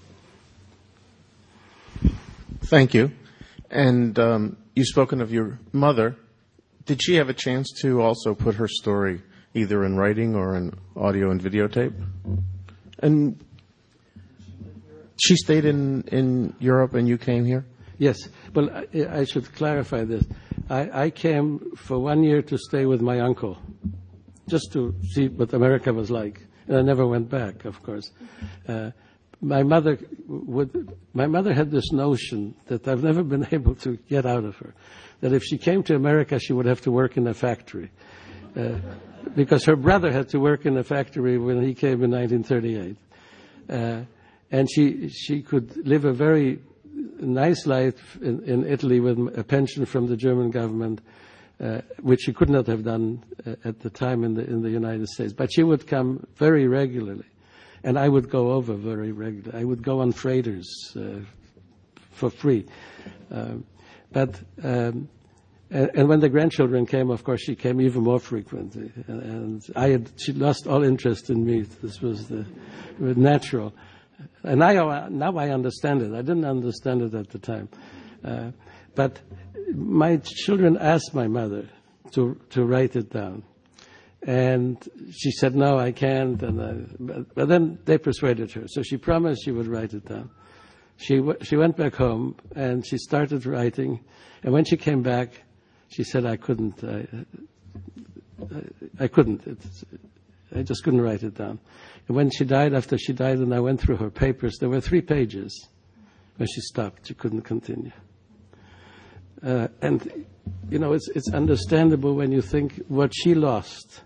Thank you. And um, you've spoken of your mother. Did she have a chance to also put her story either in writing or in audio and videotape? And she stayed in, in Europe and you came here? Yes. Well, I, I should clarify this. I, I came for one year to stay with my uncle, just to see what America was like. And I never went back, of course. Uh, my mother would, my mother had this notion that I've never been able to get out of her, that if she came to America, she would have to work in a factory. Uh, because her brother had to work in a factory when he came in nineteen thirty-eight. Uh, And she she could live a very nice life in, in Italy with a pension from the German government, uh, which she could not have done uh, at the time in the in the United States. But she would come very regularly, and I would go over very regularly. I would go on freighters uh, for free. Uh, but um, and, and when the grandchildren came, of course, she came even more frequently. And, and I had she lost all interest in me. This was the it was natural. And now, now I understand it. I didn't understand it at the time. Uh, but my children asked my mother to to write it down. And she said, no, I can't. And I, but, but then they persuaded her. So she promised she would write it down. She, w- she went back home and she started writing. And when she came back, she said, I couldn't. I, I, I couldn't. It's, I just couldn't write it down. And when she died, after she died, and I went through her papers, there were three pages. When she stopped, she couldn't continue. Uh, and, you know, it's, it's understandable when you think what she lost.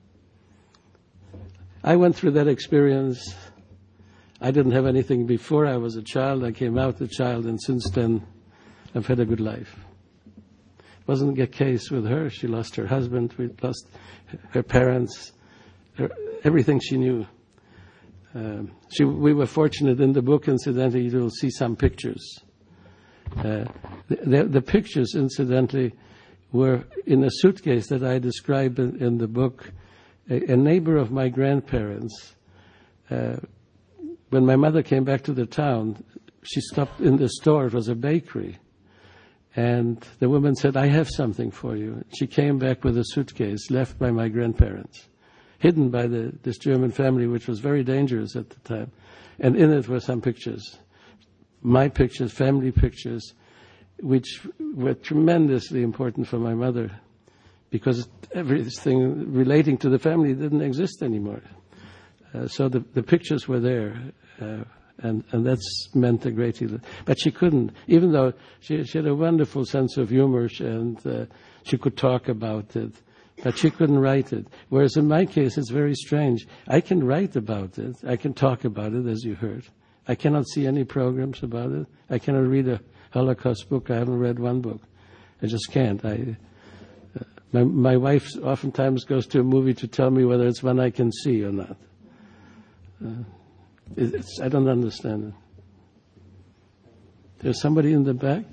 I went through that experience. I didn't have anything before I was a child. I came out a child, and since then, I've had a good life. It wasn't the case with her. She lost her husband. We lost her parents. Her, everything she knew. Um, she, we were fortunate in the book, incidentally, you'll see some pictures. Uh, the, the, the pictures, incidentally, were in a suitcase that I describe in, in the book. A, a neighbor of my grandparents, uh, when my mother came back to the town, she stopped in the store. It was a bakery. And the woman said, I have something for you. She came back with a suitcase left by my grandparents, hidden by the, this German family, which was very dangerous at the time. And in it were some pictures, my pictures, family pictures, which were tremendously important for my mother, because everything relating to the family didn't exist anymore. Uh, so the, the pictures were there, uh, and, and that's meant a great deal. But she couldn't, even though she, she had a wonderful sense of humor, and uh, she could talk about it. But she couldn't write it. Whereas in my case, it's very strange. I can write about it. I can talk about it, as you heard. I cannot see any programs about it. I cannot read a Holocaust book. I haven't read one book. I just can't. I, uh, my, my wife oftentimes goes to a movie to tell me whether it's one I can see or not. Uh, it, it's, I don't understand it. There's somebody in the back?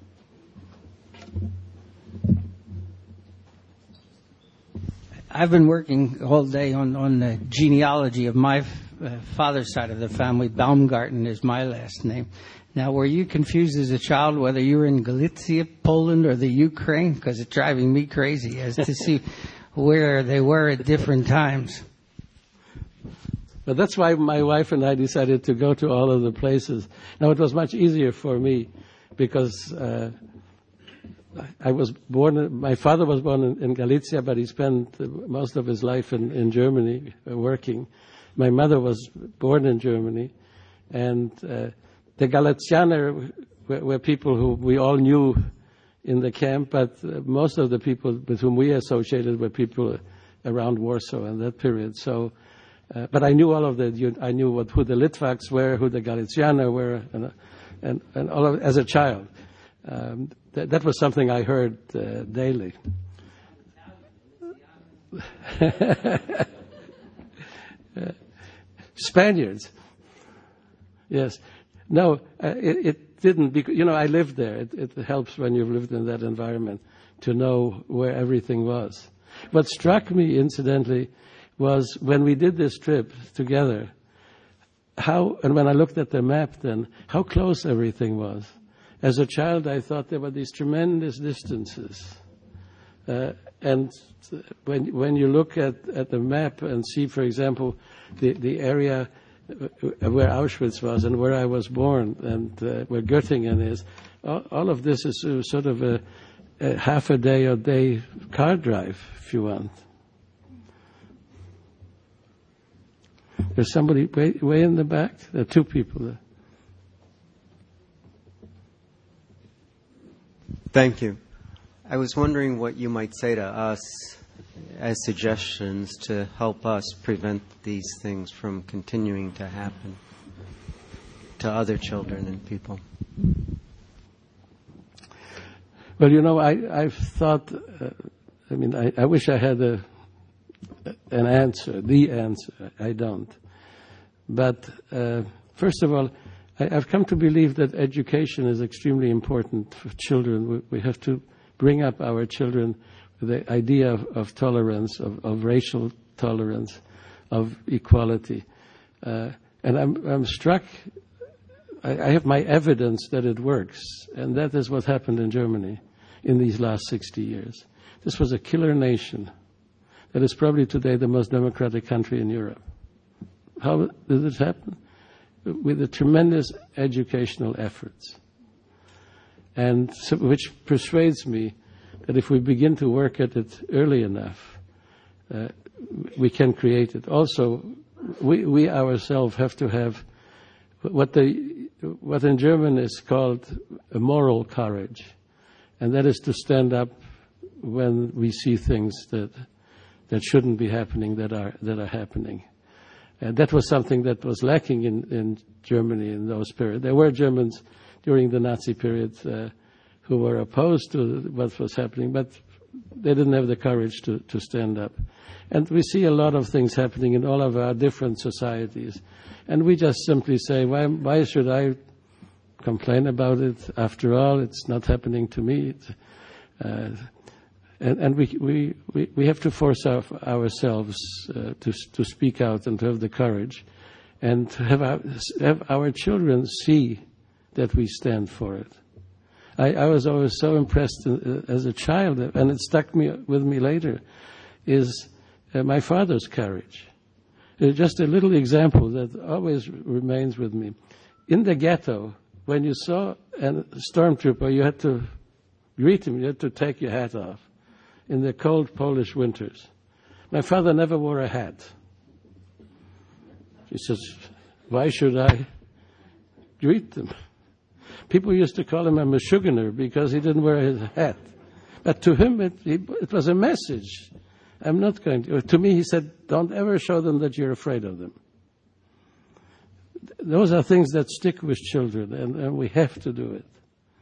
I've been working all day on, on the genealogy of my uh, father's side of the family. Baumgarten is my last name. Now, were you confused as a child whether you were in Galicia, Poland, or the Ukraine? Because it's driving me crazy as to see where they were at different times. But that's why my wife and I decided to go to all of the places. Now, it was much easier for me because uh, I was born, my father was born in, in Galicia, but he spent most of his life in, in Germany uh, working. my mother was born in Germany, and uh, the Galicianer were, were people who we all knew in the camp, but uh, most of the people with whom we associated were people around Warsaw in that period. So, uh, but I knew all of the. I knew what who the Litvaks were, who the Galicianer were, and and, and all of as a child. Um, th- that was something I heard uh, daily. uh, Spaniards, yes. No, uh, it, it didn't. Because, you know, I lived there. It, it helps when you've lived in that environment to know where everything was. What struck me, incidentally, was when we did this trip together, how, and when I looked at the map then, how close everything was. As a child, I thought there were these tremendous distances. Uh, and when when you look at, at the map and see, for example, the, the area where Auschwitz was and where I was born and uh, where Göttingen is, all, all of this is sort of a, a half a day or day car drive, if you want. There's somebody way, way in the back. There are two people there. Thank you. I was wondering what you might say to us as suggestions to help us prevent these things from continuing to happen to other children and people. Well, you know, I, I've thought, uh, I mean, I, I wish I had a, an answer, the answer. I don't. But uh, first of all, I, I've come to believe that education is extremely important for children. We, we have to bring up our children with the idea of, of tolerance, of, of racial tolerance, of equality. Uh, and I'm, I'm struck, I, I have my evidence that it works, and that is what happened in Germany in these last sixty years. This was a killer nation that is probably today the most democratic country in Europe. How did it happen? With the tremendous educational efforts. And so, which persuades me that if we begin to work at it early enough, uh, we can create it. Also, we, we ourselves have to have what the what in German is called a moral courage, and that is to stand up when we see things that that shouldn't be happening that are that are happening. And that was something that was lacking in, in Germany in those periods. There were Germans during the Nazi period uh, who were opposed to what was happening, but they didn't have the courage to, to stand up. And we see a lot of things happening in all of our different societies. And we just simply say, why, why should I complain about it? After all, it's not happening to me. Uh, and and we, we, we, we have to force our, ourselves uh, to, to speak out and to have the courage and to have our, have our children see that we stand for it. I, I was always so impressed uh, as a child, and it stuck me with me later, is uh, my father's courage. Uh, just a little example that always remains with me. In the ghetto, when you saw a stormtrooper, you had to greet him, you had to take your hat off in the cold Polish winters. My father never wore a hat. He says, why should I greet them? People used to call him a Meshuggah because he didn't wear his hat. But to him, it, it was a message. I'm not going to. To me, he said, don't ever show them that you're afraid of them. Those are things that stick with children, and, and we have to do it.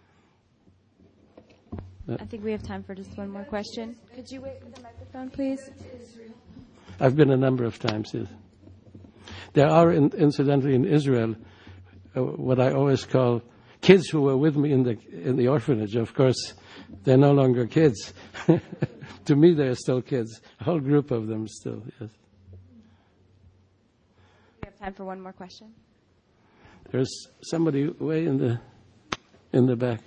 I think we have time for just one more question. Could you wait for the microphone, please? I've been a number of times, yes. There are, in, incidentally, in Israel, uh, what I always call kids who were with me in the in the orphanage. Of course, they're no longer kids. To me, they're still kids. A whole group of them still, yes. We have time for one more question. There's somebody way in the in the back.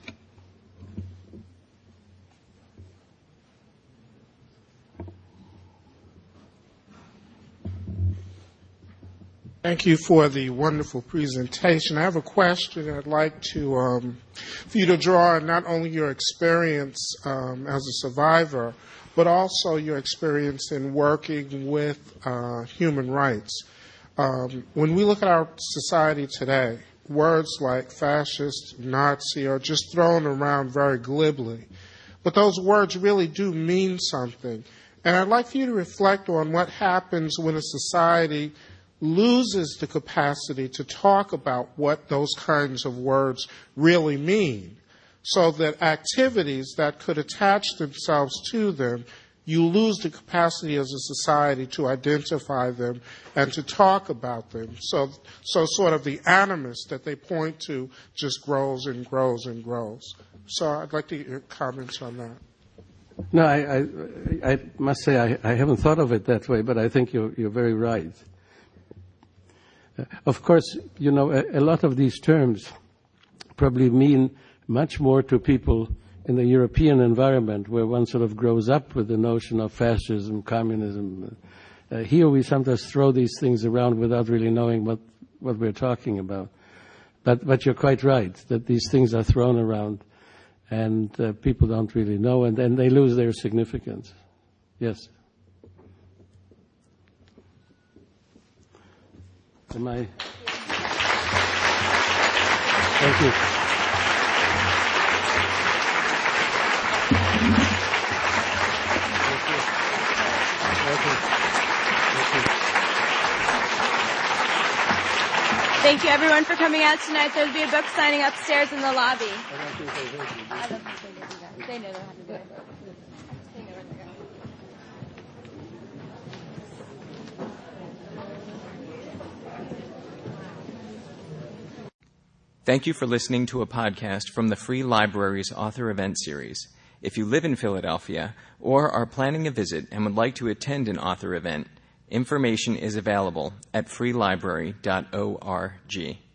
Thank you for the wonderful presentation. I have a question I'd like to um, for you to draw on not only your experience um, as a survivor, but also your experience in working with uh, human rights. Um, when we look at our society today, words like fascist, Nazi are just thrown around very glibly. But those words really do mean something. And I'd like for you to reflect on what happens when a society loses the capacity to talk about what those kinds of words really mean, so that activities that could attach themselves to them, you lose the capacity as a society to identify them and to talk about them. So, so sort of the animus that they point to just grows and grows and grows. So I'd like to get your comments on that. No, I, I, I must say I, I haven't thought of it that way, but I think you're, you're very right. Uh, of course, you know, a, a lot of these terms probably mean much more to people in the European environment where one sort of grows up with the notion of fascism, communism. Uh, here we sometimes throw these things around without really knowing what, what we're talking about. But, but you're quite right that these things are thrown around and uh, people don't really know, and then they lose their significance. Yes. Am I? Thank you. Thank you, everyone, for coming out tonight. There'll be a book signing upstairs in the lobby. They know how to do it. Thank you for listening to a podcast from the Free Library's Author Event Series. If you live in Philadelphia or are planning a visit and would like to attend an author event, information is available at free library dot org.